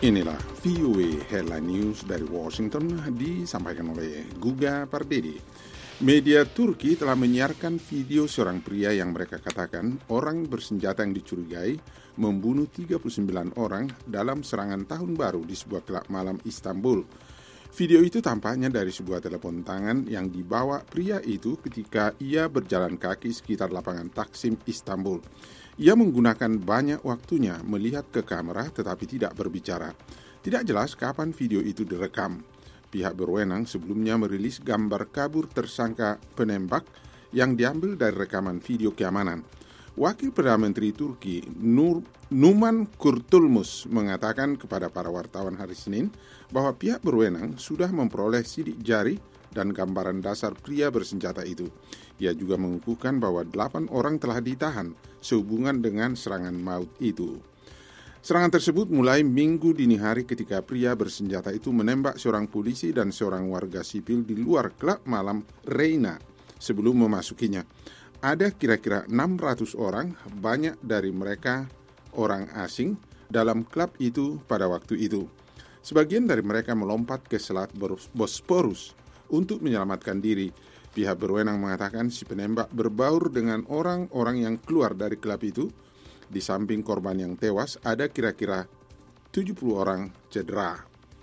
Inilah VOA Headline News dari Washington disampaikan oleh Guga Pardede. Media Turki telah menyiarkan video seorang pria yang mereka katakan orang bersenjata yang dicurigai membunuh 39 orang dalam serangan tahun baru di sebuah klub malam Istanbul. Video itu tampaknya dari sebuah telepon tangan yang dibawa pria itu ketika ia berjalan kaki sekitar lapangan Taksim, Istanbul. Ia menggunakan banyak waktunya melihat ke kamera tetapi tidak berbicara. Tidak jelas kapan video itu direkam. Pihak berwenang sebelumnya merilis gambar kabur tersangka penembak yang diambil dari rekaman video keamanan. Wakil Perdana Menteri Turki Numan Kurtulmus mengatakan kepada para wartawan hari Senin bahwa pihak berwenang sudah memperoleh sidik jari dan gambaran dasar pria bersenjata itu. Ia juga mengukuhkan bahwa 8 orang telah ditahan sehubungan dengan serangan maut itu. Serangan tersebut mulai Minggu dini hari ketika pria bersenjata itu menembak seorang polisi dan seorang warga sipil di luar klub malam Reina sebelum memasukinya. Ada kira-kira 600 orang, banyak dari mereka orang asing, dalam klub itu pada waktu itu. Sebagian dari mereka melompat ke Selat Bosporus untuk menyelamatkan diri. Pihak berwenang mengatakan si penembak berbaur dengan orang-orang yang keluar dari klub itu. Di samping korban yang tewas, ada kira-kira 70 orang cedera.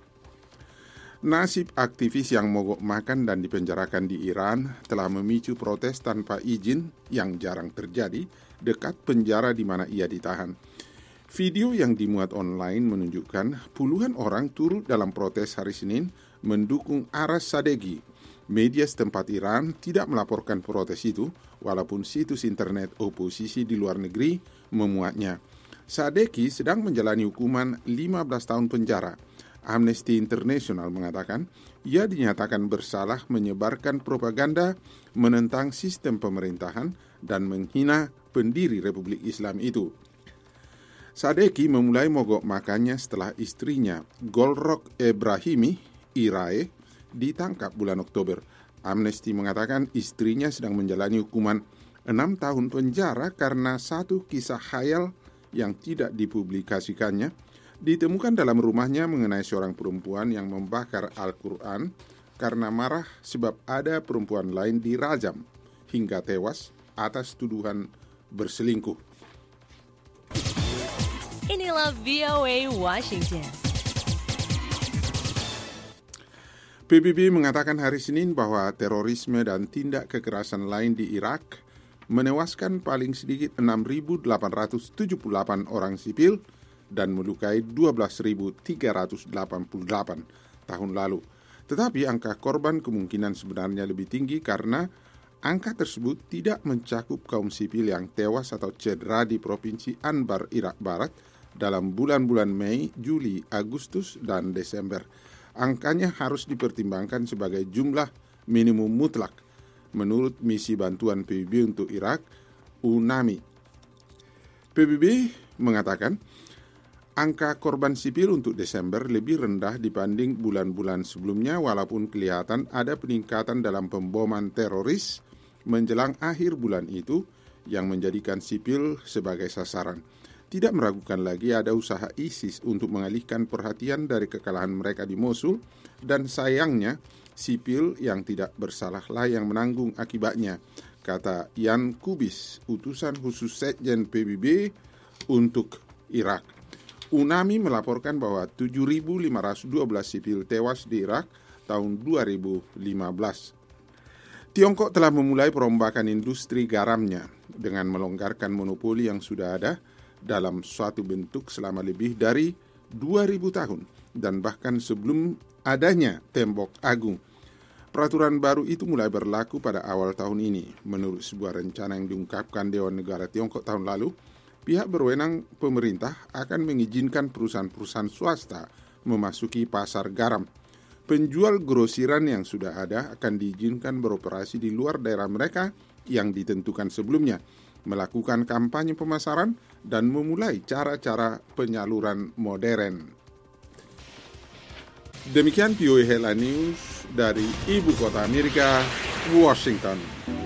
Nasib aktivis yang mogok makan dan dipenjarakan di Iran telah memicu protes tanpa izin yang jarang terjadi dekat penjara di mana ia ditahan. Video yang dimuat online menunjukkan puluhan orang turut dalam protes hari Senin mendukung Aras Sadeghi. Media setempat Iran tidak melaporkan protes itu, walaupun situs internet oposisi di luar negeri memuatnya. Sadeghi sedang menjalani hukuman 15 tahun penjara. Amnesty International mengatakan ia dinyatakan bersalah menyebarkan propaganda menentang sistem pemerintahan dan menghina pendiri Republik Islam itu. Sadeghi memulai mogok makannya setelah istrinya Golrok Ebrahimi Irae ditangkap bulan Oktober. Amnesty mengatakan istrinya sedang menjalani hukuman 6 tahun penjara karena satu kisah khayal yang tidak dipublikasikannya ditemukan dalam rumahnya mengenai seorang perempuan yang membakar Al-Quran karena marah sebab ada perempuan lain dirajam hingga tewas atas tuduhan berselingkuh. Inilah VOA Washington. PBB mengatakan hari Senin bahwa terorisme dan tindak kekerasan lain di Irak menewaskan paling sedikit 6.878 orang sipil dan melukai 12.388 tahun lalu. Tetapi angka korban kemungkinan sebenarnya lebih tinggi karena angka tersebut tidak mencakup kaum sipil yang tewas atau cedera di Provinsi Anbar, Irak Barat dalam bulan-bulan Mei, Juli, Agustus, dan Desember. Angkanya harus dipertimbangkan sebagai jumlah minimum mutlak menurut misi bantuan PBB untuk Irak, UNAMI. PBB mengatakan angka korban sipil untuk Desember lebih rendah dibanding bulan-bulan sebelumnya walaupun kelihatan ada peningkatan dalam pemboman teroris menjelang akhir bulan itu yang menjadikan sipil sebagai sasaran. Tidak meragukan lagi ada usaha ISIS untuk mengalihkan perhatian dari kekalahan mereka di Mosul dan sayangnya sipil yang tidak bersalahlah yang menanggung akibatnya, kata Jan Kubis, utusan khusus Sekjen PBB untuk Irak. UNAMI melaporkan bahwa 7.512 sipil tewas di Irak tahun 2015. Tiongkok telah memulai perombakan industri garamnya dengan melonggarkan monopoli yang sudah ada dalam suatu bentuk selama lebih dari 2.000 tahun dan bahkan sebelum adanya tembok agung. Peraturan baru itu mulai berlaku pada awal tahun ini. Menurut sebuah rencana yang diungkapkan Dewan Negara Tiongkok tahun lalu, pihak berwenang pemerintah akan mengizinkan perusahaan-perusahaan swasta memasuki pasar garam. Penjual grosiran yang sudah ada akan diizinkan beroperasi di luar daerah mereka yang ditentukan sebelumnya, melakukan kampanye pemasaran, dan memulai cara-cara penyaluran modern. Demikian VOA Headline News dari Ibu Kota Amerika, Washington.